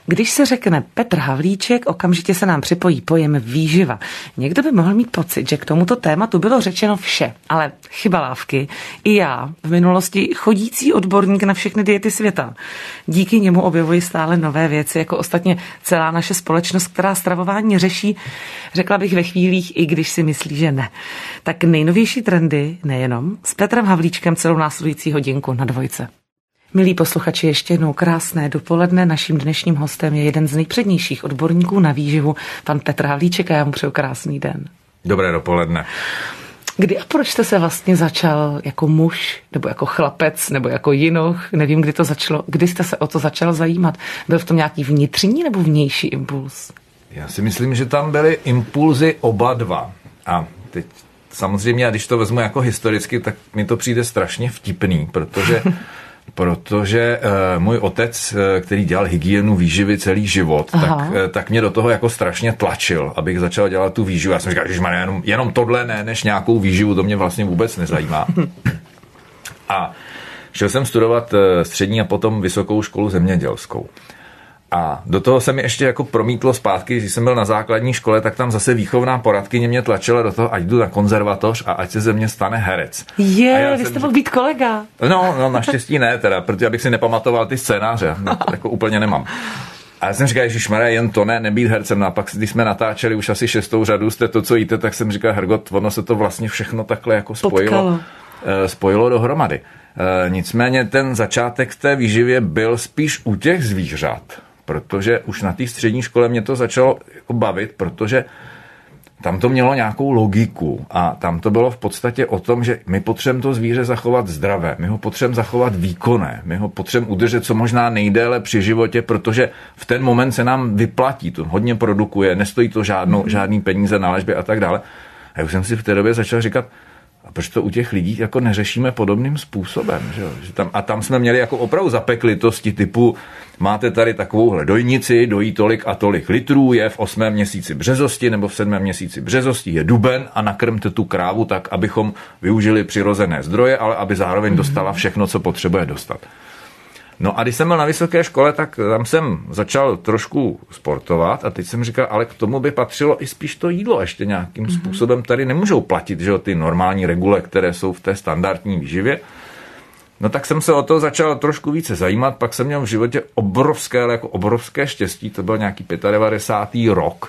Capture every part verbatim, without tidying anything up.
Když se řekne Petr Havlíček, okamžitě se nám připojí pojem výživa. Někdo by mohl mít pocit, že k tomuto tématu bylo řečeno vše, ale chyba lávky. I já, v minulosti chodící odborník na všechny diety světa. Díky němu objevuji stále nové věci, jako ostatně celá naše společnost, která stravování řeší, řekla bych ve chvílích, i když si myslí, že ne. Tak nejnovější trendy nejenom s Petrem Havlíčkem celou následující hodinku na Dvojce. Milí posluchači, ještě jednou krásné dopoledne. Naším dnešním hostem je jeden z nejpřednějších odborníků na výživu, pan Petr Havlíček, a já mu přeju krásný den. Dobré dopoledne. Kdy a proč jste se vlastně začal jako muž, nebo jako chlapec, nebo jako jinoch, nevím, kdy to začalo, kdy jste se o to začal zajímat? Byl v tom nějaký vnitřní nebo vnější impuls? Já si myslím, že tam byly impulzy oba dva. A teď samozřejmě, a když to vezmu jako historicky, tak mi to přijde strašně vtipný, protože Protože uh, můj otec, uh, který dělal hygienu výživy celý život, tak, uh, tak mě do toho jako strašně tlačil, abych začal dělat tu výživu. Já jsem říkal, že jenom, jenom tohle ne, než nějakou výživu, to mě vlastně vůbec nezajímá. A šel jsem studovat uh, střední a potom vysokou školu zemědělskou. A do toho se mi ještě jako promítlo zpátky, když jsem byl na základní škole, tak tam zase výchovná poradkyně mě tlačila do toho, ať jdu na konzervatoř a ať se ze mě stane herec. Je, vy jste mohl být kolega. No, no, naštěstí ne, teda, protože abych si nepamatoval ty scénáře, no, to jako úplně nemám. A já jsem říkal, ježišmarja, jen to ne, nebýt hercem. No a pak, když jsme natáčeli už asi šestou řadu, jste to, co jíte, tak jsem říkal, hergot, ono se to vlastně všechno takhle jako spojilo, spojilo dohromady. E, nicméně ten začátek té výživě byl spíš u těch zvířat. Protože už na té střední škole mě to začalo jako bavit, protože tam to mělo nějakou logiku a tam to bylo v podstatě o tom, že my potřebujeme to zvíře zachovat zdravé, my ho potřebujeme zachovat výkonné, my ho potřebujeme udržet co možná nejdéle při životě, protože v ten moment se nám vyplatí, to hodně produkuje, nestojí to žádnou, žádný peníze na léčbě a tak dále. A už jsem si v té době začal říkat, a proč to u těch lidí jako neřešíme podobným způsobem? Že jo? Že tam, a tam jsme měli jako opravdu zapeklitosti typu, máte tady takovouhle dojnici, dojí tolik a tolik litrů, je v osmém měsíci březosti nebo v sedmém měsíci březosti, je duben a nakrmte tu krávu tak, abychom využili přirozené zdroje, ale aby zároveň dostala všechno, co potřebuje dostat. No a když jsem byl na vysoké škole, tak tam jsem začal trošku sportovat a teď jsem říkal, ale k tomu by patřilo i spíš to jídlo. Ještě nějakým mm-hmm. způsobem tady nemůžou platit, že jo, ty normální regule, které jsou v té standardní výživě. No tak jsem se o to začal trošku více zajímat, pak jsem měl v životě obrovské, ale jako obrovské štěstí, to byl nějaký devadesátý pátý rok.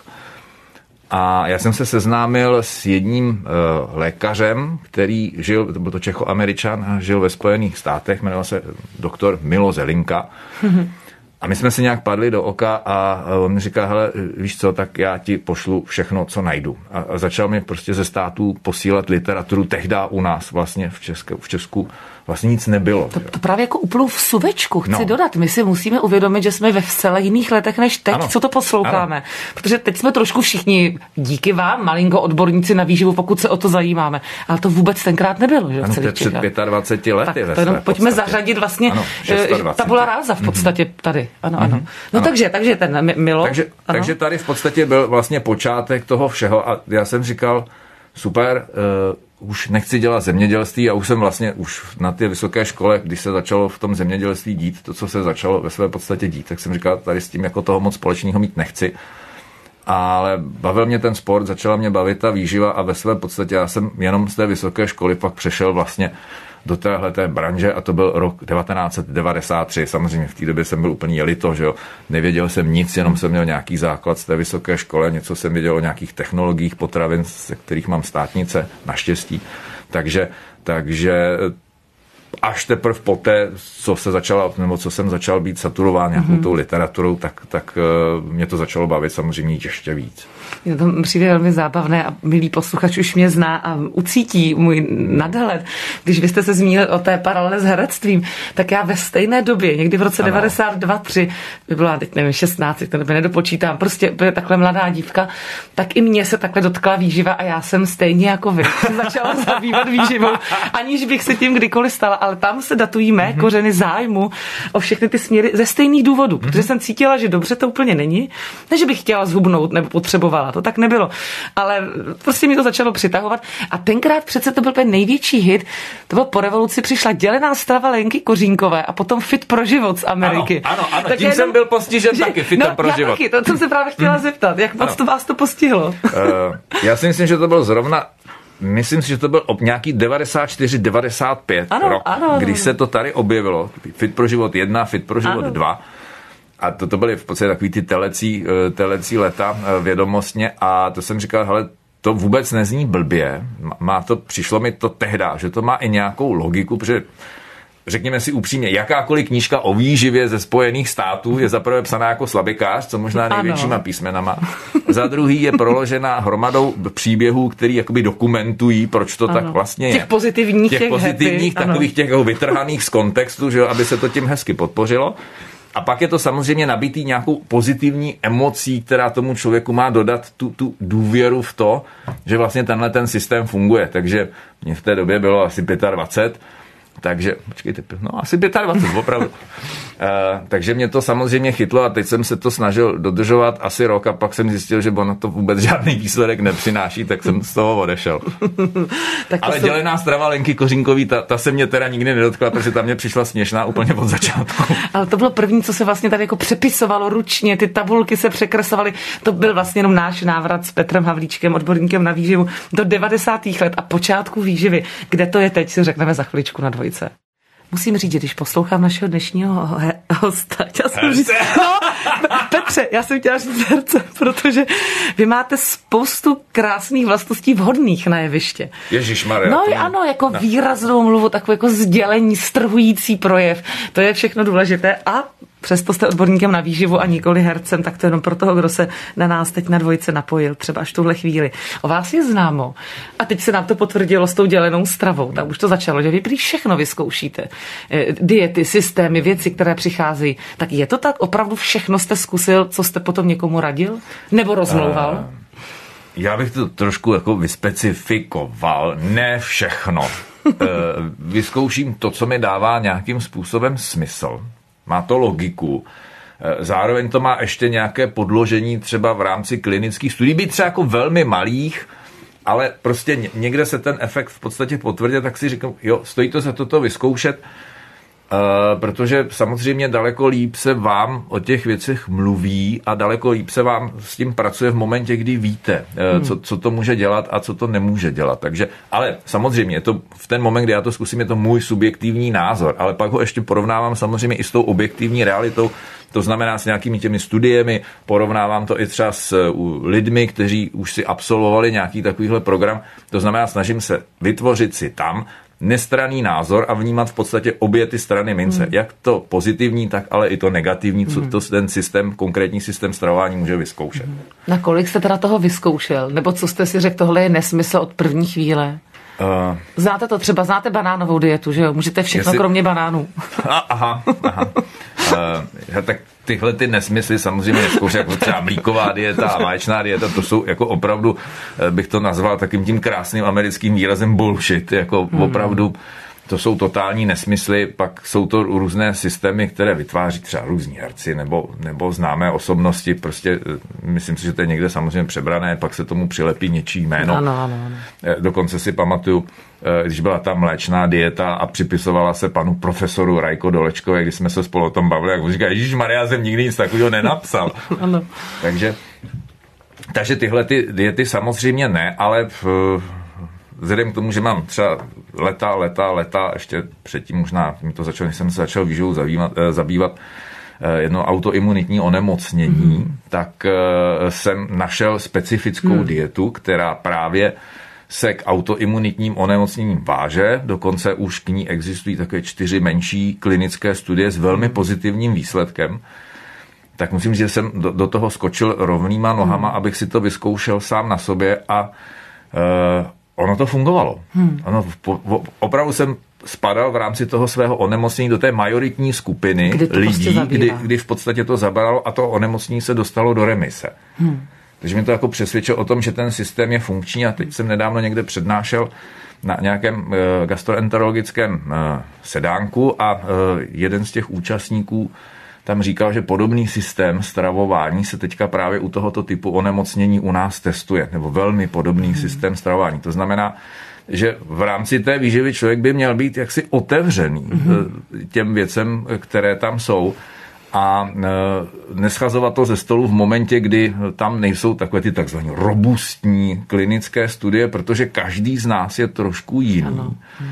A já jsem se seznámil s jedním uh, lékařem, který žil, to byl to Čechoameričan, a žil ve Spojených státech, jmenoval se doktor Milo Zelinka. Mm-hmm. A my jsme si nějak padli do oka a on mi říká, hele, víš co, tak já ti pošlu všechno, co najdu. A, a začal mi prostě ze států posílat literaturu, tehdy u nás vlastně v Česku, v Česku vlastně nic nebylo. To, to právě jako úplnou vsuvečku chci no. dodat. My si musíme uvědomit, že jsme ve vcela jiných letech než teď, ano. co to posloucháme. Ano. Protože teď jsme trošku všichni, díky vám, malinko odborníci na výživu, pokud se o to zajímáme. Ale to vůbec tenkrát nebylo. Že? Ano, to je před dvaceti pěti lety. Tak to jenom pojďme zařadit vlastně ano, tabula ráza v podstatě mm-hmm. tady. Ano, ano. Mm-hmm. No ano. takže, takže ten Milo. Takže, takže tady v podstatě byl vlastně počátek toho všeho a já jsem říkal, super, uh, už nechci dělat zemědělství a už jsem vlastně už na té vysoké škole, když se začalo v tom zemědělství dít, to, co se začalo ve své podstatě dít, tak jsem říkal, tady s tím jako toho moc společného mít nechci. Ale bavil mě ten sport, začala mě bavit ta výživa a ve své podstatě já jsem jenom z té vysoké školy pak přešel vlastně do téhleté branže a to byl rok devatenáct set devadesát tři. Samozřejmě v té době jsem byl úplně jelito, že jo. Nevěděl jsem nic, jenom jsem měl nějaký základ z té vysoké školy, něco jsem věděl o nějakých technologiích potravin, ze kterých mám státnice, naštěstí. Takže, takže až teprve poté, co se začala, nebo co jsem začal být saturován nějakou mm-hmm. tou literaturou, tak, tak mě to začalo bavit samozřejmě ještě víc. To přijde velmi zábavné a milý posluchač už mě zná a ucítí můj nadhled. Když vy jste se zmínil o té paralele s herectvím, tak já ve stejné době, někdy v roce ano. devadesát dva tři, by byla, teď nevím, šestnáct, to nedopočítám, prostě takhle mladá dívka, tak i mě se takhle dotkla výživa a já jsem stejně jako vy začala zabývat výživou, aniž bych se tím kdykoliv stala, ale tam se datují mé mm-hmm. kořeny zájmu o všechny ty směry ze stejných důvodů, mm-hmm. protože jsem cítila, že dobře to úplně není, ne, že bych chtěla zhubnout nebo potřebovala, to tak nebylo, ale prostě mi to začalo přitahovat a tenkrát přece to byl ten největší hit, to bylo po revoluci, přišla dělená strava Lenky Kořínkové a potom Fit pro život z Ameriky. Ano, ano, ano. Tak tím jenom, jsem byl postižen že, taky Fitem no, pro život. Taky, to jsem se právě chtěla zeptat, jak moc to vás to postihlo? Uh, já si myslím, že to bylo zrovna Myslím si, že to byl nějaký devadesát čtyři devadesát pět ano, rok, ano, ano. když se to tady objevilo. Fit pro život jedna, Fit pro život ano. dva. A to, to byly v podstatě takový ty telecí, telecí leta vědomostně a to jsem říkal, hele, to vůbec nezní blbě. Má to, přišlo mi to tehda, že to má i nějakou logiku, protože řekněme si upřímně, jakákoliv knížka o výživě ze Spojených států je zaprvé psaná jako slabikář, co možná největšíma ano. písmenama. Za druhý je proložená hromadou příběhů, který jakoby dokumentují, proč to ano. tak vlastně je. Těch pozitivních, těch, těch pozitivních, happy, takových těch vytrhaných z kontextu, že jo, aby se to tím hezky podpořilo. A pak je to samozřejmě nabitý nějakou pozitivní emocí, která tomu člověku má dodat tu, tu důvěru v to, že vlastně tenhle ten systém funguje. Takže mě v té době bylo asi dvacet pět, takže, počkejte, no asi dvacet pět, opravdu. Uh, takže mě to samozřejmě chytlo a teď jsem se to snažil dodržovat asi rok a pak jsem zjistil, že ono to vůbec žádný výsledek nepřináší, tak jsem z toho odešel. tak Ale jsou... dělená strava Lenky Kořínkový, ta, ta se mě teda nikdy nedotkla, protože ta mě přišla směšná úplně od začátku. Ale to bylo první, co se vlastně tady jako přepisovalo ručně, ty tabulky se překresovaly. To byl vlastně jenom náš návrat s Petrem Havlíčkem, odborníkem na výživu, do devadesátých let a počátku výživy. Kde to je teď, si řekneme za chviličku na dvojce. Musím říct, že když poslouchám našeho dnešního hosta, chtěla jsem říct, no, Petře, já jsem chtěla říct herce, protože vy máte spoustu krásných vlastností vhodných na jeviště. Ježišmarja. No ano, jako no. výraznou mluvu, takový jako sdělení, strhující projev, to je všechno důležité a přesto jste odborníkem na výživu a nikoli hercem, tak to jenom pro toho, kdo se na nás teď na dvojce napojil, třeba až tuhle chvíli. O vás je známo. A teď se nám to potvrdilo s tou dělenou stravou. Tak už to začalo, že vy prý všechno vyzkoušíte. Diety, systémy, věci, které přicházejí. Tak je to tak? Opravdu všechno jste zkusil, co jste potom někomu radil? Nebo rozmlouval? Uh, já bych to trošku jako vyspecifikoval. Ne všechno. uh, vyzkouším to, co mi dává nějakým způsobem smysl. Má to logiku. Zároveň to má ještě nějaké podložení třeba v rámci klinických studií, být třeba jako velmi malých, ale prostě někde se ten efekt v podstatě potvrdil, tak si říkám, jo, stojí to za toto vyzkoušet, Uh, protože samozřejmě daleko líp se vám o těch věcech mluví a daleko líp se vám s tím pracuje v momentě, kdy víte, uh, hmm. co, co to může dělat a co to nemůže dělat. Takže, ale samozřejmě je to v ten moment, kdy já to zkusím, je to můj subjektivní názor, ale pak ho ještě porovnávám samozřejmě i s tou objektivní realitou, to znamená s nějakými těmi studiemi, porovnávám to i třeba s uh, lidmi, kteří už si absolvovali nějaký takovýhle program, to znamená snažím se vytvořit si tam nestranný názor a vnímat v podstatě obě ty strany mince. Hmm. Jak to pozitivní, tak ale i to negativní, co to ten systém, konkrétní systém stravování může vyzkoušet. Hmm. Na kolik jste teda toho vyzkoušel? Nebo co jste si řekl, tohle je nesmysl od první chvíle? Uh, znáte to třeba, znáte banánovou dietu, že jo? Můžete všechno jestli... kromě banánů. Aha, aha. Uh, tak tyhle ty nesmysly samozřejmě neskoušet, jako třeba mlíková dieta a mléčná dieta, to jsou jako opravdu, bych to nazval takým tím krásným americkým výrazem bullshit, jako hmm. opravdu to jsou totální nesmysly, pak jsou to různé systémy, které vytváří třeba různí herci nebo, nebo známé osobnosti, prostě myslím si, že to je někde samozřejmě přebrané, pak se tomu přilepí něčí jméno. Ano, ano, ano. Dokonce si pamatuju, když byla ta mléčná dieta a připisovala se panu profesoru Rajko Dolečkové, když jsme se spolu o tom bavili, jak on říká, ježišmarja, já jsem nikdy nic takového nenapsal. Ano. Takže, takže tyhle ty diety samozřejmě ne, ale v, vzhledem k tomu, že mám třeba leta, leta, leta, ještě předtím možná, mi to začalo, když jsem se začal výživou zabývat, zabývat jedno autoimunitní onemocnění, mm. tak jsem našel specifickou mm. dietu, která právě se k autoimunitním onemocněním váže, dokonce už k ní existují takové čtyři menší klinické studie s velmi pozitivním výsledkem. Tak musím říct, že jsem do, do toho skočil rovnýma nohama, mm. abych si to vyzkoušel sám na sobě a uh, ono to fungovalo. Hmm. Ono, po, opravdu jsem spadal v rámci toho svého onemocnění do té majoritní skupiny lidí, prostě kdy, kdy v podstatě to zabralo a to onemocnění se dostalo do remise. Hmm. Takže mi to jako přesvědčil o tom, že ten systém je funkční a teď jsem nedávno někde přednášel na nějakém e, gastroenterologickém e, sedánku a e, jeden z těch účastníků tam říkal, že podobný systém stravování se teďka právě u tohoto typu onemocnění u nás testuje, nebo velmi podobný hmm. systém stravování. To znamená, že v rámci té výživy člověk by měl být jaksi otevřený hmm. těm věcem, které tam jsou a neschazovat to ze stolu v momentě, kdy tam nejsou takové ty takzvané robustní klinické studie, protože každý z nás je trošku jiný. Ano.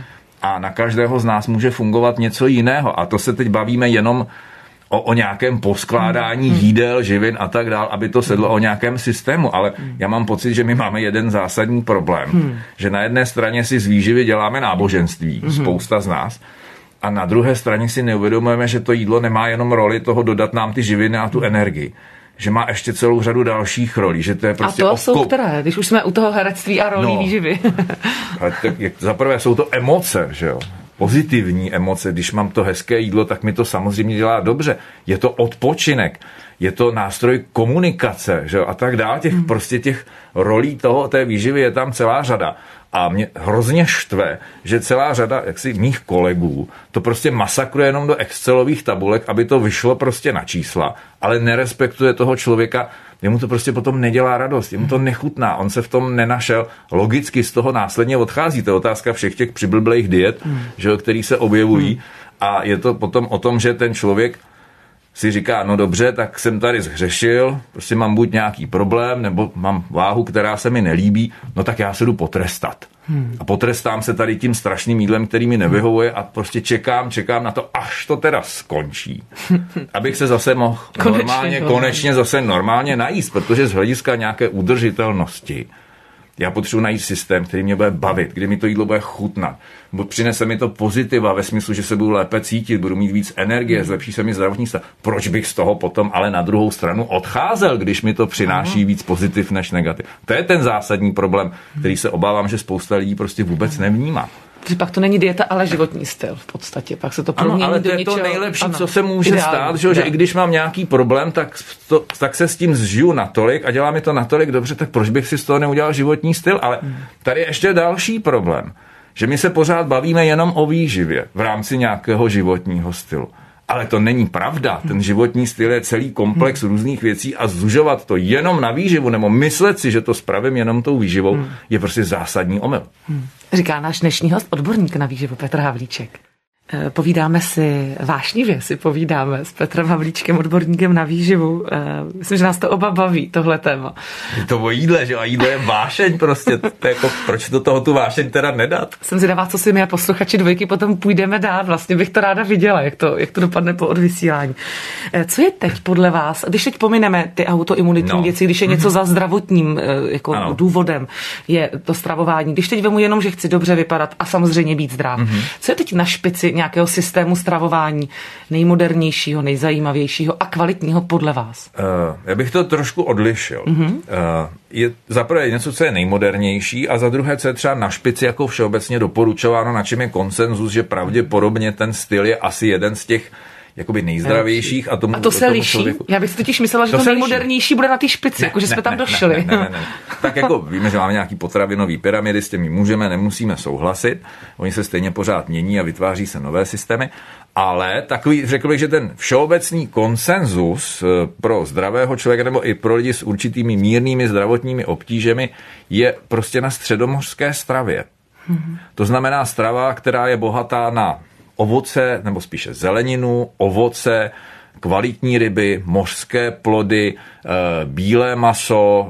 A na každého z nás může fungovat něco jiného. A to se teď bavíme jenom O, o nějakém poskládání hmm. jídel, živin a tak dál, aby to sedlo o nějakém systému. Ale hmm. já mám pocit, že my máme jeden zásadní problém. Hmm. Že na jedné straně si z výživy děláme náboženství, hmm. spousta z nás, a na druhé straně si neuvědomujeme, že to jídlo nemá jenom roli toho dodat nám ty živiny a tu energii. Že má ještě celou řadu dalších rolí. Že to je prostě a to obko... jsou které, když už jsme u toho herectví a rolí no. výživy. Ale tak, jak, zaprvé jsou to emoce, že jo? Pozitivní emoce, když mám to hezké jídlo, tak mi to samozřejmě dělá dobře. Je to odpočinek, je to nástroj komunikace, že jo, a tak dále. Těch, hmm. prostě těch rolí toho, té výživy je tam celá řada. A mě hrozně štve, že celá řada jaksi mých kolegů to prostě masakruje jenom do excelových tabulek, aby to vyšlo prostě na čísla, ale nerespektuje toho člověka, jemu to prostě potom nedělá radost, jemu to nechutná, on se v tom nenašel, logicky z toho následně odchází. To je otázka všech těch přiblblých diet, hmm. že, který se objevují hmm. a je to potom o tom, že ten člověk si říká, no dobře, tak jsem tady zhřešil, prostě mám buď nějaký problém, nebo mám váhu, která se mi nelíbí, no tak já se jdu potrestat. Hmm. A potrestám se tady tím strašným jídlem, který mi nevyhovuje a prostě čekám, čekám na to, až to teda skončí. Abych se zase mohl konečně, normálně, konečně zase normálně najíst, protože z hlediska nějaké udržitelnosti já potřebuji najít systém, který mě bude bavit, kdy mi to jídlo bude chutnat. Přinese mi to pozitiva ve smyslu, že se budu lépe cítit, budu mít víc energie, zlepší se mi zdravotní stav. Proč bych z toho potom ale na druhou stranu odcházel, když mi to přináší víc pozitiv než negativ? To je ten zásadní problém, který se obávám, že spousta lidí prostě vůbec nevnímá. Protože pak to není dieta, ale životní styl v podstatě. Pak se to promění ano, ale do to je něčeho, to nejlepší, ano, co se může ideální, stát, že, že i když mám nějaký problém, tak, to, tak se s tím zžiju natolik a dělá mi to natolik dobře, tak proč bych si z toho neudělal životní styl? Ale tady je ještě další problém, že my se pořád bavíme jenom o výživě v rámci nějakého životního stylu. Ale to není pravda. Ten životní styl je celý komplex hmm. různých věcí a zužovat to jenom na výživu nebo myslet si, že to spravím jenom tou výživou, hmm. je prostě zásadní omyl. Hmm. Říká náš dnešní host, odborník na výživu Petr Havlíček. Povídáme si, vášnivě si povídáme s Petrem Havlíčkem, odborníkem na výživu. Myslím, že nás to oba baví, tohle téma. Je to o jídle, že? A jídlo je vášeň prostě. To je jako, proč do toho tu vášeň teda nedat? Jsem zvědavá, co si my a posluchači dvojky potom půjdeme dát. Vlastně bych to ráda viděla, jak to, jak to dopadne po odvysílání. Co je teď podle vás, když teď pomineme ty autoimunitní no. věci, když je něco za zdravotním jako ano. důvodem, je to stravování. Když teď vemu jenom, že chci dobře vypadat a samozřejmě být zdrav. Mm-hmm. Co je teď na špici nějakého systému stravování nejmodernějšího, nejzajímavějšího a kvalitního podle vás? Uh, já bych to trošku odlišil. Mm-hmm. Uh, je zaprvé něco, co je nejmodernější a za druhé, co je třeba na špici jako všeobecně doporučováno, na čem je konsenzus, že pravděpodobně ten styl je asi jeden z těch jakoby nejzdravějších. A, tomu, a to se tomu liší? Člověku... Já bych si totiž myslela, že to, to nejmodernější bude na té špici, ne, jako že jsme ne, tam ne, došli. Ne, ne, ne, ne. Tak jako víme, že máme nějaký potravinový pyramidy, s těmi můžeme, nemusíme souhlasit. Oni se stejně pořád mění a vytváří se nové systémy. Ale takový, řekl bych, že ten všeobecný konsenzus pro zdravého člověka nebo i pro lidi s určitými mírnými zdravotními obtížemi je prostě na středomořské stravě. Hmm. To znamená strava, která je bohatá na ovoce, nebo spíše zeleninu, ovoce, kvalitní ryby, mořské plody, bílé maso,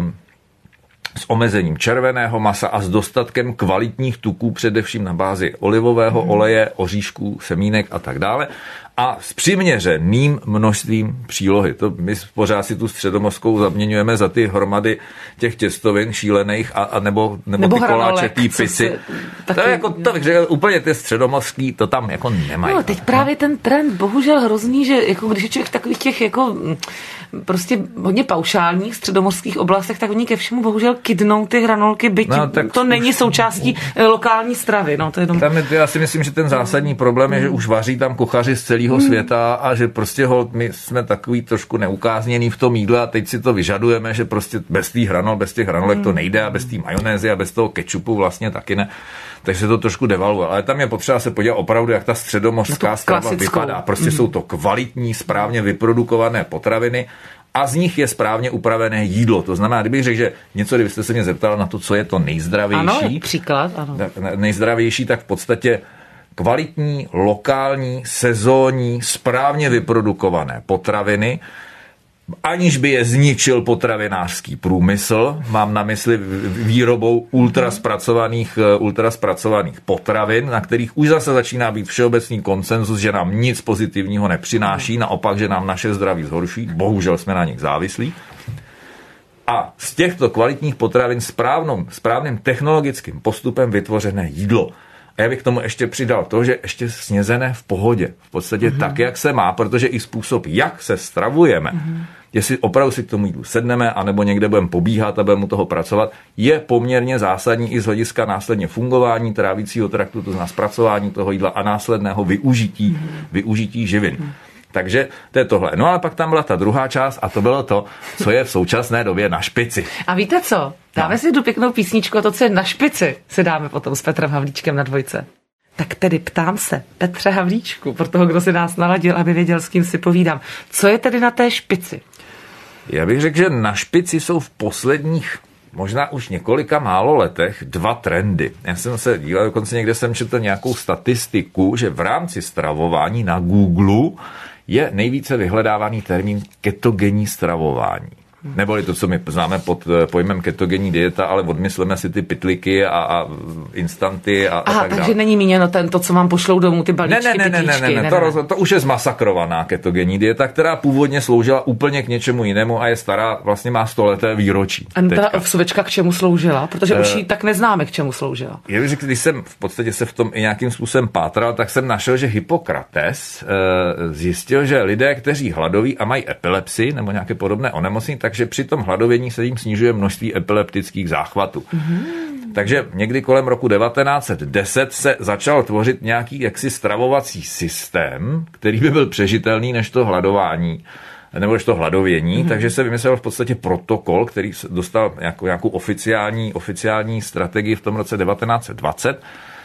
s omezením červeného masa a s dostatkem kvalitních tuků, především na bázi olivového hmm. oleje, oříšků, semínek a tak dále. A s přiměřeným množstvím přílohy. To my pořád si tu středomořskou zaměňujeme za ty hromady těch těstovin šílených a, a nebo, nebo, nebo ty koláče, ty pisy. To je jako, to bych řekl, úplně ty středomořský, to tam jako nemají. No, teď právě ten trend, bohužel hrozný, že jako když je člověk v takových těch jako prostě hodně paušálních středomořských oblastech, tak oni ke všemu bohužel kydnou ty hranolky, byť no, to není součástí lokální stravy. No, to je jenom... Tam je, já si myslím, že ten zásadní problém je, že už vaří tam kuchaři z celého celého mm. světa a že prostě ho, my jsme takový trošku neukázněný v tom jídle a teď si to vyžadujeme, že prostě bez těch hranol, bez těch hranolek mm. to nejde a bez té majonézy a bez toho kečupu vlastně taky ne. Takže se to trošku devaluje. Ale tam je potřeba se podívat opravdu, jak ta středomořská strava vypadá. Prostě mm. jsou to kvalitní, správně vyprodukované potraviny a z nich je správně upravené jídlo. To znamená, kdybych řekl, že něco, kdybyste se mě zeptal na to, co je to nejzdravější. Ano, příklad, ano. Nejzdravější, tak v podstatě kvalitní, lokální, sezónní, správně vyprodukované potraviny, aniž by je zničil potravinářský průmysl. Mám na mysli výrobou ultraspracovaných, ultraspracovaných potravin, na kterých už zase začíná být všeobecný konsenzus, že nám nic pozitivního nepřináší, naopak, že nám naše zdraví zhorší. Bohužel jsme na nich závislí. A z těchto kvalitních potravin správným, správným technologickým postupem vytvořené jídlo. A já bych k tomu ještě přidal to, že ještě snězené v pohodě. V podstatě mm-hmm. tak, jak se má, protože i způsob, jak se stravujeme, mm-hmm. jestli opravdu si k tomu jídlu sedneme, anebo někde budeme pobíhat a budeme u toho pracovat, je poměrně zásadní i z hlediska následně fungování trávicího traktu, to znamená zpracování toho jídla a následného využití, mm-hmm. využití živin. Mm-hmm. Takže to je tohle. No ale pak tam byla ta druhá část a to bylo to, co je v současné době na špici. A víte co? Dáme no. si tu pěknou písničku a to, co je na špici, si dáme potom s Petrem Havlíčkem na dvojce. Tak tedy ptám se, Petře Havlíčku, pro toho, kdo si nás naladil, aby věděl, s kým si povídám. Co je tedy na té špici? Já bych řekl, že na špici jsou v posledních možná už několika málo letech dva trendy. Já jsem se díval, dokonce někde jsem četl nějakou statistiku, že v rámci stravování na Google je nejvíce vyhledávaný termín ketogenní stravování. Neboli to, co my známe pod pojmem ketogenní dieta, ale odmysleme si ty pytliky a, a instanty a, Aha, a tak takže dále. není míněno ten, to, co vám pošlou domů, ty balíčky, ne, ne, ne, ne, ne, ne, ne. To, roz, to už je zmasakrovaná ketogenní dieta, která původně sloužila úplně k něčemu jinému a je stará, vlastně má stoleté výročí. A ta vsuvečka k čemu sloužila? Protože uh, už ji tak neznáme, k čemu sloužila. Já bych řekl, když jsem v podstatě se v tom i nějakým způsobem pátral, tak jsem našel, že Hippokrates uh, zjistil, že lidé, kteří hladoví a mají epilepsii nebo nějaké podobné onemocnění, takže při tom hladovění se jim snižuje množství epileptických záchvatů. Mm-hmm. Takže někdy kolem roku devatenáct set deset se začal tvořit nějaký jaksi stravovací systém, který by byl přežitelný než to hladování, nebo než to hladovění, mm-hmm. takže se vymyslel v podstatě protokol, který dostal nějakou, nějakou oficiální, oficiální strategii v tom roce devatenáct set dvacet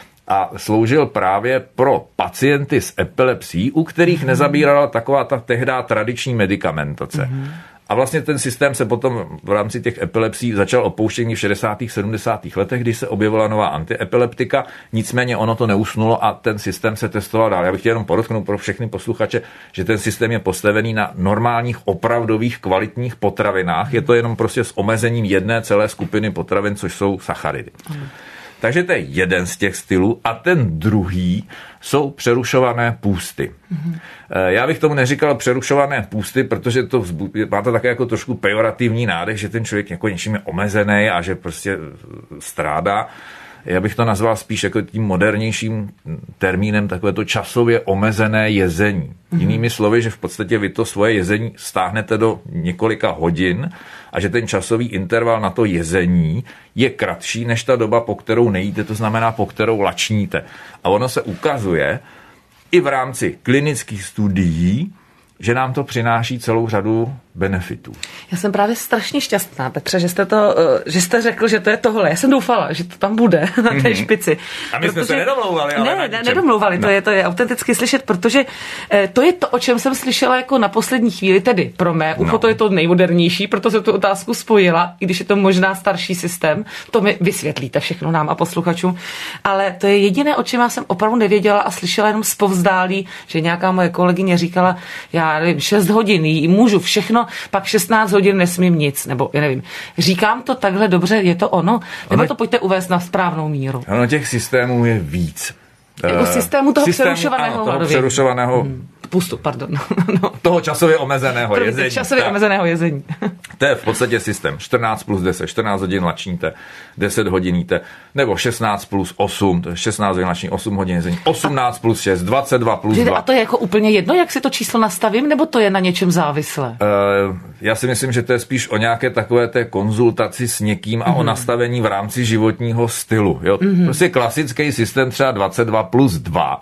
a sloužil právě pro pacienty s epilepsií, u kterých mm-hmm. nezabírala taková ta tehdá tradiční medikamentace. Mm-hmm. A vlastně ten systém se potom v rámci těch epilepsí začal opouštění v šedesátých sedmdesátých letech, kdy se objevila nová antiepileptika, nicméně ono to neusnulo a ten systém se testoval dál. Já bych chtěl jenom podotknout pro všechny posluchače, že ten systém je postavený na normálních, opravdových, kvalitních potravinách. Je to jenom prostě s omezením jedné celé skupiny potravin, což jsou sacharidy. Mm. Takže to je jeden z těch stylů a ten druhý jsou přerušované půsty. Mm-hmm. Já bych tomu neříkal přerušované půsty, protože to vzbud... má to také jako trošku pejorativní nádech, že ten člověk jako něčím je omezený a že prostě strádá. Já bych to nazval spíš jako tím modernějším termínem takové to časově omezené jezení. Mm-hmm. Jinými slovy, že v podstatě vy to svoje jezení stáhnete do několika hodin a že ten časový interval na to jezení je kratší než ta doba, po kterou nejíte, to znamená, po kterou lačníte. A ono se ukazuje i v rámci klinických studií, že nám to přináší celou řadu benefitů. Já jsem právě strašně šťastná, Petře, že jste, to, že jste řekl, že to je tohle. Já jsem doufala, že to tam bude na té mm-hmm. špici. A my protože... jsme se nedomlouvali. Ale ne, ne nedomlouvali, no. to, je, to je autenticky slyšet, protože to je to, o čem jsem slyšela jako na poslední chvíli, tedy pro mé ucho no. to je to nejmodernější, proto jsem tu otázku spojila, i když je to možná starší systém, to mi vysvětlíte všechno nám a posluchačům, ale to je jediné, o čem já jsem opravdu nevěděla a slyšela jenom zpovzdálí, že nějaká moje kolegyně říkala, já nevím, šest hodin jí můžu všechno, pak šestnáct hodin nesmím nic, nebo já nevím. Říkám to takhle dobře, je to ono? Nebo ono, to pojďte uvést na správnou míru? Ano, těch systémů je víc. Jako systému toho systému, přerušovaného ano, toho přerušovaného hmm. pustu, pardon. no. Toho časově omezeného Pro jezení. Časově tak. omezeného jezení. To je v podstatě systém. čtrnáct plus deset, čtrnáct hodin lačníte, deset hodin jíte, nebo šestnáct plus osm, to je šestnáct hodin lační, osm hodin jezení, osmnáct plus šest, dvacet dva plus dva. A to je jako úplně jedno, jak si to číslo nastavím, nebo to je na něčem závislé? Uh, já si myslím, že to je spíš o nějaké takové té konzultaci s někým a mm-hmm. o nastavení v rámci životního stylu. Jo? Mm-hmm. Prostě klasický systém třeba dvacet dva plus dva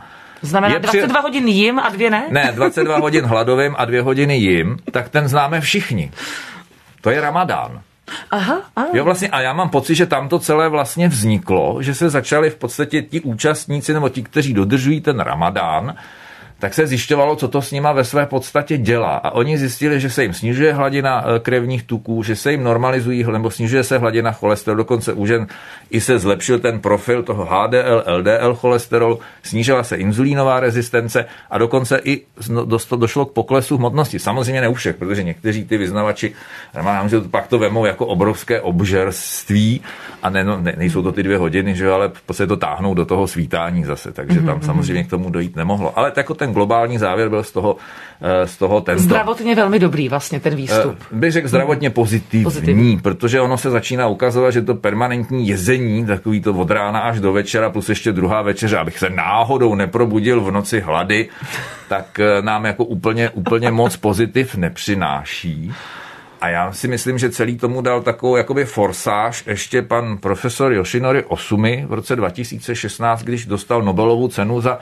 Znamená je dvacet dva při... hodin jim a dvě ne? Ne, dvacet dva hodin hladovým a dvě hodiny jim, tak ten známe všichni. To je Ramadán. Aha, aha. Jo, vlastně, a já mám pocit, že tam to celé vlastně vzniklo, že se začali v podstatě ti účastníci nebo ti, kteří dodržují ten Ramadán, tak se zjišťovalo, co to s nima ve své podstatě dělá. A oni zjistili, že se jim snižuje hladina krevních tuků, že se jim normalizují, nebo snižuje se hladina cholesterolu, dokonce u žen i se zlepšil ten profil toho H D L, L D L cholesterolu, snížila se inzulínová rezistence a dokonce i došlo k poklesu hmotnosti. Samozřejmě ne u všech, protože někteří ty vyznavači že pak to vemou jako obrovské obžerství a ne, no, ne, nejsou to ty dvě hodiny, že ale v podstatě to táhnou do toho svítání zase, takže tam mm-hmm. samozřejmě k tomu dojít nemohlo. Ale jako ten globální závěr byl z toho, z toho tento. Zdravotně velmi dobrý vlastně ten výstup. Bych řekl zdravotně pozitivní, pozitivní, protože ono se začíná ukazovat, že to permanentní jezení, takový to od rána až do večera, plus ještě druhá večeře, abych se náhodou neprobudil v noci hlady, tak nám jako úplně, úplně moc pozitiv nepřináší. A já si myslím, že celý tomu dal takovou jakoby forsáž ještě pan profesor Yoshinori Osumi v roce dva tisíce šestnáct, když dostal Nobelovu cenu za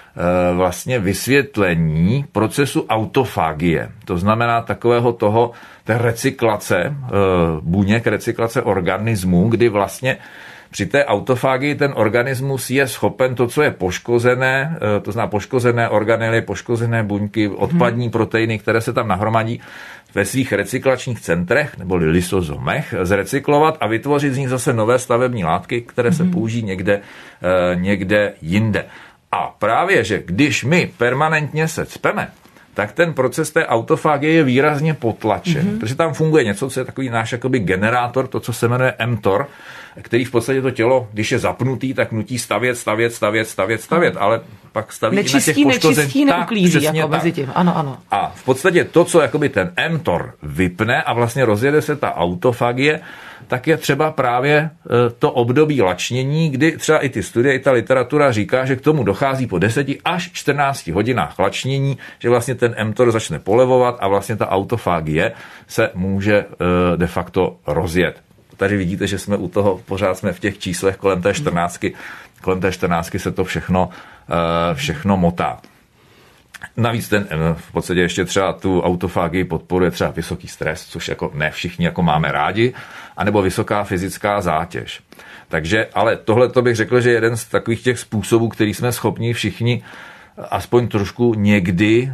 vlastně vysvětlení procesu autofagie. To znamená takového toho, té recyklace buněk, recyklace organismů, kdy vlastně při té autofágii ten organismus je schopen to, co je poškozené, to znamená poškozené organely, poškozené buňky, odpadní proteiny, které se tam nahromadí ve svých recyklačních centrech nebo lysozomech, zrecyklovat a vytvořit z nich zase nové stavební látky, které se použijí někde, někde jinde. A právě, že když my permanentně se cpeme, tak ten proces té autofagie je výrazně potlačen, mm-hmm. protože tam funguje něco, co je takový náš jakoby generátor, to, co se jmenuje mTOR, který v podstatě to tělo, když je zapnutý, tak nutí stavět, stavět, stavět, stavět, stavět, ale pak staví nečistí, i na těch poškozených. Nečistí, neuklízí, jako mezi tím. Ano, ano. A v podstatě to, co jakoby ten mTOR vypne a vlastně rozjede se ta autofagie, tak je třeba právě to období lačnění, kdy třeba i ty studie, i ta literatura říká, že k tomu dochází po deseti až čtrnácti hodinách lačnění, že vlastně ten mTOR začne polevovat a vlastně ta autofagie se může de facto rozjet. Tady vidíte, že jsme u toho, pořád jsme v těch číslech kolem té čtrnáctky, kolem té čtrnáctky se to všechno, všechno motá. Navíc ten v podstatě ještě třeba tu autofágii podporuje třeba vysoký stres, což jako ne všichni jako máme rádi, anebo vysoká fyzická zátěž. Takže, ale tohle to bych řekl, že je jeden z takových těch způsobů, který jsme schopni všichni aspoň trošku někdy,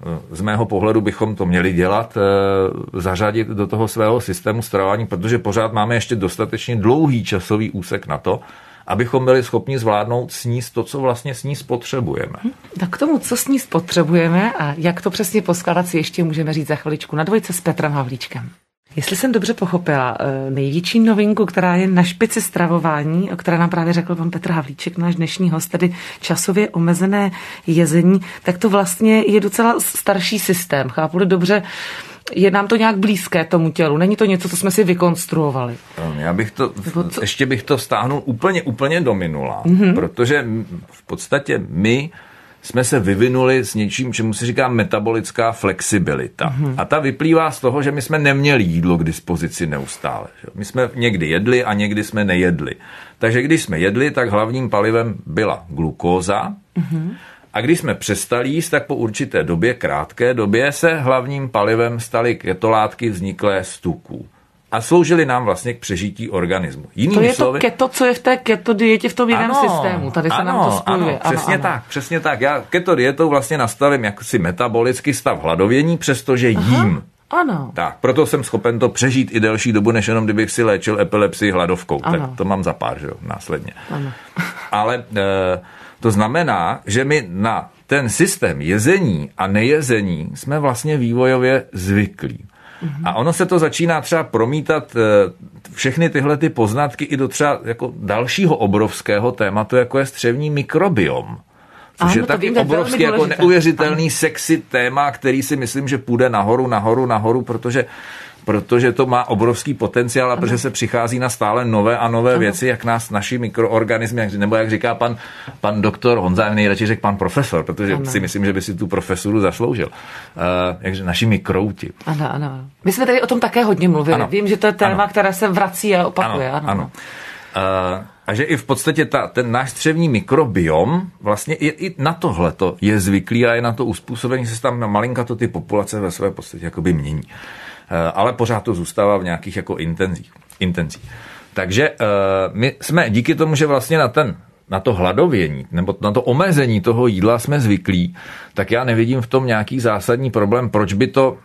z mého pohledu bychom to měli dělat, zařadit do toho svého systému stravování, protože pořád máme ještě dostatečně dlouhý časový úsek na to, abychom byli schopni zvládnout sníst to, co vlastně sníst potřebujeme. Tak k tomu, co sníst potřebujeme a jak to přesně poskládat, si ještě můžeme říct za chviličku na dvojce s Petrem Havlíčkem. Jestli jsem dobře pochopila, největší novinku, která je na špici stravování, o které nám právě řekl pan Petr Havlíček, náš dnešní host, tedy časově omezené jezení, tak to vlastně je docela starší systém. Chápu-li dobře, je nám to nějak blízké tomu tělu? Není to něco, co jsme si vykonstruovali? Já bych to, ještě bych to stáhnul úplně, úplně do minula, mm-hmm. protože v podstatě my jsme se vyvinuli s něčím, čemu se říká metabolická flexibilita. Mm-hmm. A ta vyplývá z toho, že my jsme neměli jídlo k dispozici neustále. My jsme někdy jedli a někdy jsme nejedli. Takže když jsme jedli, tak hlavním palivem byla glukóza. Mm-hmm. A když jsme přestali jíst, tak po určité době, krátké době, se hlavním palivem staly ketolátky vzniklé z tuků. A sloužily nám vlastně k přežití organismu. Jinými to je slovy, to keto, co je v té keto dietě v tom jiném ano, systému. Tady se ano, nám to spojuje. Ano, přesně ano, tak, ano. přesně tak. Já keto dietou vlastně nastavím jaksi metabolický stav hladovění, přestože Aha. jím. Ano. Tak, proto jsem schopen to přežít i delší dobu, než jenom kdybych si léčil epilepsii hladovkou. Tak to mám za pár, že jo, následně. Ano. Ale e, to znamená, že my na ten systém jezení a nejezení jsme vlastně vývojově zvyklí. A ono se to začíná třeba promítat všechny tyhle ty poznatky i do třeba jako dalšího obrovského tématu, jako je střevní mikrobiom. Což ano, je taky obrovský, jako neuvěřitelný ano. sexy téma, který si myslím, že půjde nahoru, nahoru, nahoru, protože protože to má obrovský potenciál a ano. protože se přichází na stále nové a nové ano. věci, jak nás naši mikroorganismy, nebo jak říká pan, pan doktor Honza, nejradši řekl pan profesor, protože ano. si myslím, že by si tu profesuru zasloužil. Uh, jakže naši mikrouti. Ano, ano. My jsme tady o tom také hodně mluvili. Ano. Vím, že to je téma, ano. které se vrací a opakuje. Ano, ano. ano. A že i v podstatě ta, ten náš střevní mikrobiom vlastně je, i na tohleto je zvyklý a je na to uspůsobený, že se tam malinka to ty populace ve své podstatě jakoby mění. Ale pořád to zůstává v nějakých jako intenzích. intenzích. Takže my jsme díky tomu, že vlastně na ten na to hladovění, nebo na to omezení toho jídla jsme zvyklí, tak já nevidím v tom nějaký zásadní problém, proč by to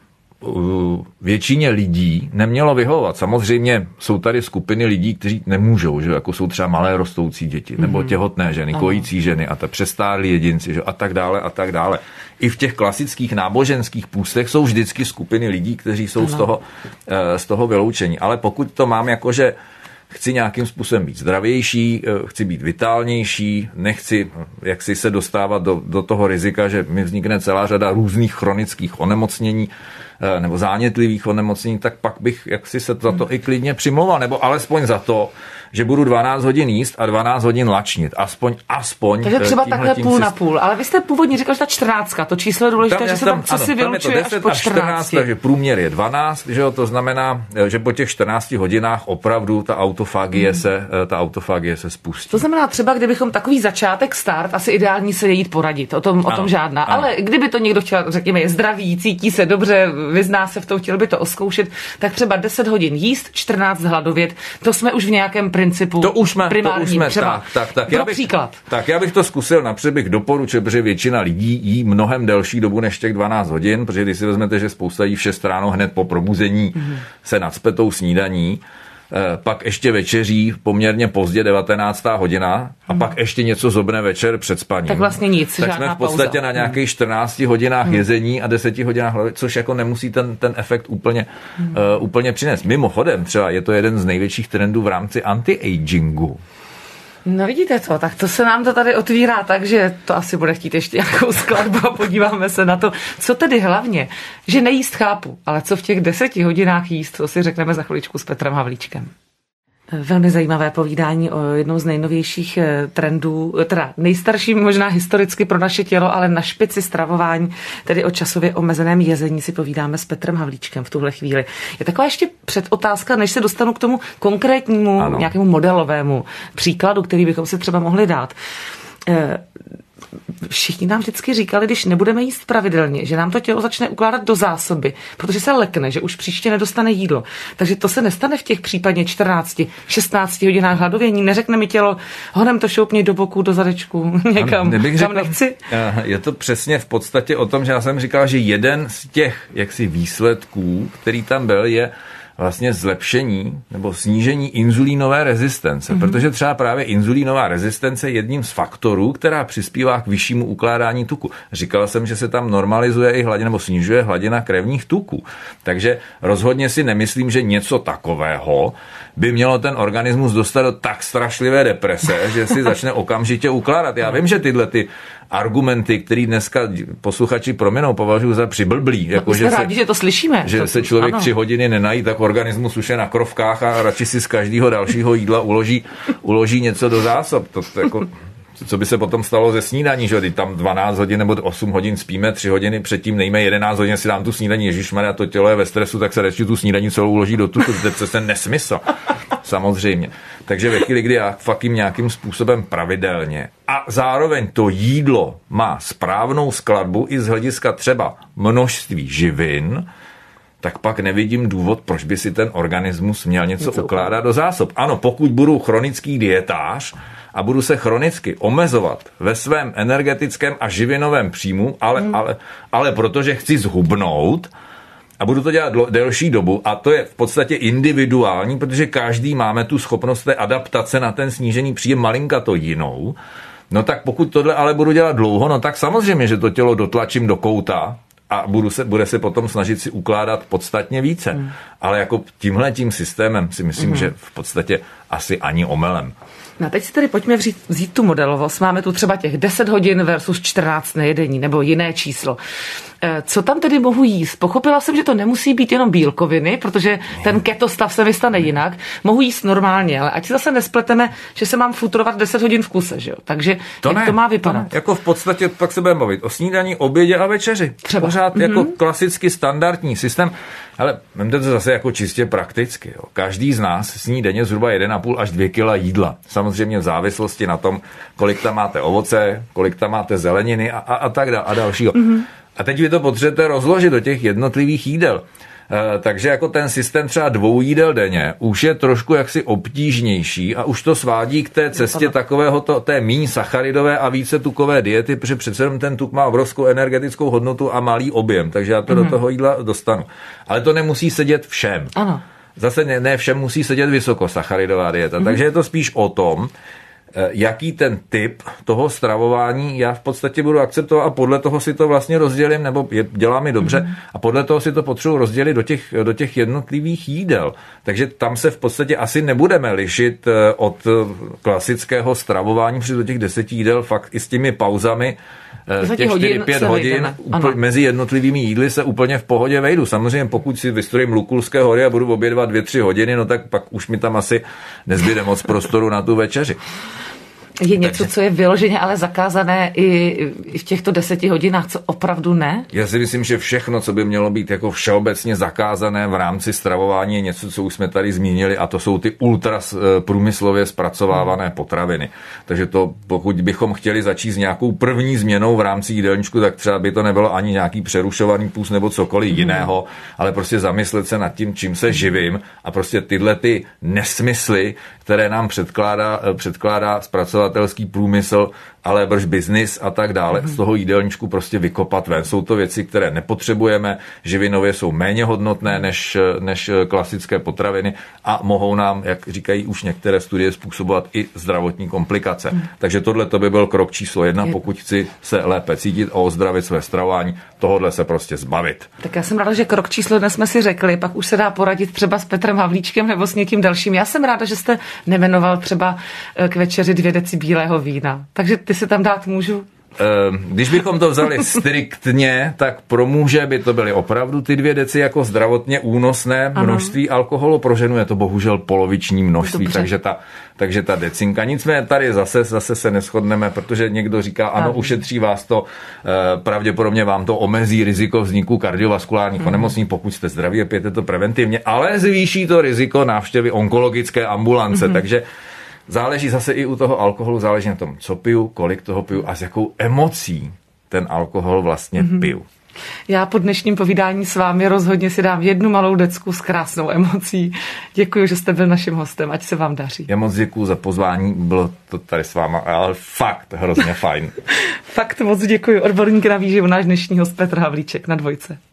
většině lidí nemělo vyhovovat. Samozřejmě jsou tady skupiny lidí, kteří nemůžou, že jako jsou třeba malé rostoucí děti, nebo těhotné ženy, kojící ženy a ta přestárlí jedinci, že a tak dále a tak dále. I v těch klasických náboženských půstech jsou vždycky skupiny lidí, kteří jsou z toho, z toho vyloučení. Ale pokud to mám jako, že chci nějakým způsobem být zdravější, chci být vitálnější, nechci jaksi se dostávat do, do toho rizika, že mi vznikne celá řada různých chronických onemocnění nebo zánětlivých onemocnění, tak pak bych jaksi se za to i klidně přimlouval, nebo alespoň za to, že budu dvanáct hodin jíst a dvanáct hodin lačnit. Aspoň, aspoň. Takže třeba takhle půl na půl. Ale vy jste původně říkal, že ta čtrnáctka, to číslo je důležité, že se tam co si vylučuje až po čtrnácti. Takže průměr je dvanáct, že jo, to znamená, že po těch čtrnácti hodinách opravdu ta autofagie, hmm. se, ta autofagie se spustí. To znamená třeba, kdybychom takový začátek, start, asi ideální se jít poradit, o tom, o tom ano, žádná. Ano. Ale kdyby to někdo chtěl, řekněme, je zdravý, cítí se dobře, vyzná se v tom, chtěl by to oskoušet, tak třeba deset hodin jíst, čtrnáct hladovět, to jsme už v nějakém principu to už jsme, primární. To už jsme, třeba. tak, tak, tak. Pro Já bych, příklad. Tak já bych to zkusil, napřed bych doporučil, protože většina lidí jí mnohem delší dobu než těch dvanáct hodin, protože když si vezmete, že spousta jí v šest ráno hned po probuzení mm. se nacpetou snídaní, pak ještě večeří poměrně pozdě devatenáctá hodina a hmm. pak ještě něco zobne večer před spaním. Tak vlastně nic, tak jsme v podstatě pauza. na nějakých čtrnácti hodinách hmm. jezení a deseti hodinách hlavy, což jako nemusí ten, ten efekt úplně, hmm. uh, úplně přinést. Mimochodem třeba je to jeden z největších trendů v rámci anti-agingu. No vidíte to, tak to se nám to tady otvírá, takže to asi bude chtít ještě nějakou skladbu a podíváme se na to, co tedy hlavně, že nejíst chápu, ale co v těch deseti hodinách jíst, to si řekneme za chviličku s Petrem Havlíčkem. Velmi zajímavé povídání o jednou z nejnovějších trendů, teda nejstarším možná historicky pro naše tělo, ale na špici stravování, tedy o časově omezeném jezení si povídáme s Petrem Havlíčkem v tuhle chvíli. Je taková ještě předotázka, než se dostanu k tomu konkrétnímu, ano. nějakému modelovému příkladu, který bychom si třeba mohli dát. Všichni nám vždycky říkali, když nebudeme jíst pravidelně, že nám to tělo začne ukládat do zásoby, protože se lekne, že už příště nedostane jídlo. Takže to se nestane v těch případně čtrnácti, šestnácti hodinách hladovění. Neřekne mi tělo, honem to šoupni do boku, do zadečku, někam, kam řekl, nechci. Je to přesně v podstatě o tom, že já jsem říkal, že jeden z těch jaksi výsledků, který tam byl, je vlastně zlepšení nebo snížení inzulínové rezistence, mm-hmm. protože třeba právě inzulínová rezistence je jedním z faktorů, která přispívá k vyššímu ukládání tuku. Říkal jsem, že se tam normalizuje i hladina nebo snižuje hladina krevních tuků. Takže rozhodně si nemyslím, že něco takového by mělo ten organismus dostat do tak strašlivé deprese, že si začne okamžitě ukládat. Já vím, že tyhle ty argumenty, které dneska posluchači proměnou, považuji za přiblblý. No, jako, že rádi, se, že to slyšíme. Že to, se člověk ano. tři hodiny nenají, tak organismus už je na krovkách a radši si z každého dalšího jídla uloží, uloží něco do zásob. To, to jako, co by se potom stalo ze snídaní, že tam dvanáct hodin nebo osm hodin spíme, tři hodiny předtím nejme, jedenáct hodin si dám tu snídaní, ježišmarja, to tělo je ve stresu, tak se radši tu snídaní celou uloží do tuku, to je přesně nesmysl. Samozřejmě. Takže ve chvíli, kdy já fakt jim nějakým způsobem pravidelně a zároveň to jídlo má správnou skladbu i z hlediska třeba množství živin, tak pak nevidím důvod, proč by si ten organismus měl něco, něco ukládat do zásob. Ano, pokud budu chronický dietář a budu se chronicky omezovat ve svém energetickém a živinovém příjmu, ale, hmm. ale, ale protože chci zhubnout, a budu to dělat delší dobu a to je v podstatě individuální, protože každý máme tu schopnost té adaptace na ten snížený příjem malinkato jinou. No tak pokud tohle ale budu dělat dlouho, no tak samozřejmě, že to tělo dotlačím do kouta a budu se, bude se potom snažit si ukládat podstatně více. Hmm. Ale jako tímhletím systémem si myslím, hmm. že v podstatě asi ani omylem. No teď si tedy pojďme vzít, vzít tu modelovost. Máme tu třeba těch deset hodin versus čtrnáct nejedení nebo jiné číslo. Co tam tedy mohu jíst? Pochopila jsem, že to nemusí být jenom bílkoviny, protože ten keto stav se mi stane jinak. Mohu jíst normálně, ale ať zase nespleteme, že se mám futrovat deset hodin v kuse, že jo? Takže to jak ne, to má vypadat? To jako v podstatě pak se budeme bavit o snídaní, obědě a večeři. Třeba. Pořád mm-hmm. jako klasicky standardní systém, ale memte to zase jako čistě prakticky. Jo. Každý z nás sní denně zhruba jeden a půl až dvě kila jídla. Samozřejmě v závislosti na tom, kolik tam máte ovoce, kolik tam máte zeleniny a, a, a tak dále a dalšího. Mm-hmm. A teď vy to potřebujete rozložit do těch jednotlivých jídel. Takže jako ten systém třeba dvou jídel denně už je trošku jaksi obtížnější a už to svádí k té cestě takového to, té míň sacharidové a více tukové diety, protože přece jenom ten tuk má obrovskou energetickou hodnotu a malý objem, takže já to mm-hmm. do toho jídla dostanu. Ale to nemusí sedět všem. Ano. Zase ne, ne všem musí sedět vysokosacharidová dieta, mm-hmm. takže je to spíš o tom, jaký ten typ toho stravování já v podstatě budu akceptovat a podle toho si to vlastně rozdělím, nebo je, dělá mi dobře mm. a podle toho si to potřebuji rozdělit do těch, do těch jednotlivých jídel. Takže tam se v podstatě asi nebudeme lišit od klasického stravování, protože do těch deseti jídel fakt i s těmi pauzami z těch čtyři pět hodin úplně, mezi jednotlivými jídly se úplně v pohodě vejdu. Samozřejmě pokud si vystudím Lukulské hory a budu obědvat dvě tři hodiny, no tak pak už mi tam asi nezbyde moc prostoru na tu večeři. Je něco, Takže. co je vyloženě ale zakázané i v těchto deseti hodinách, co opravdu ne? Já si myslím, že všechno, co by mělo být jako všeobecně zakázané v rámci stravování, je něco, co už jsme tady zmínili, a to jsou ty ultra průmyslově zpracovávané potraviny. Takže to, pokud bychom chtěli začít s nějakou první změnou v rámci jídelníčku, tak třeba by to nebylo ani nějaký přerušovaný půst nebo cokoliv hmm. jiného, ale prostě zamyslet se nad tím, čím se živím, a prostě tyhle ty nesmysly, které nám předkládá, předkládá zpracovatelský průmysl, ale brž biznis a tak dále, z toho jídelníčku prostě vykopat ven. Jsou to věci, které nepotřebujeme, živinově jsou méně hodnotné než, než klasické potraviny a mohou nám, jak říkají už některé studie, způsobovat i zdravotní komplikace. Hmm. Takže tohle to by byl krok číslo jedna, pokud chci se lépe cítit a ozdravit své stravování, tohodle se prostě zbavit. Tak já jsem ráda, že krok číslo jedna jsme si řekli, pak už se dá poradit třeba s Petrem Havlíčkem nebo s někým dalším. Já jsem ráda, že jste nemenoval třeba k večeři dvě deci bílého vína. Takže ty si tam dát můžu? Když bychom to vzali striktně, tak pro muže by to byly opravdu ty dvě deci jako zdravotně únosné množství ano. alkoholu, pro ženu je to bohužel poloviční množství, takže ta, takže ta decinka. Nicméně tady zase, zase se neshodneme, protože někdo říká, ano, ano. ušetří vás to, pravděpodobně vám to omezí riziko vzniku kardiovaskulárních hmm. onemocnění, pokud jste zdraví a pijete to preventivně, ale zvýší to riziko návštěvy onkologické ambulance, hmm. takže záleží zase i u toho alkoholu, záleží na tom, co piju, kolik toho piju a s jakou emocí ten alkohol vlastně mm-hmm. piju. Já po dnešním povídání s vámi rozhodně si dám jednu malou decku s krásnou emocí. Děkuji, že jste byl naším hostem, ať se vám daří. Já moc děkuji za pozvání, bylo to tady s váma, ale fakt hrozně fajn. Fakt moc děkuji. Odborník na výživu, náš dnešní host Petr Havlíček na Dvojce.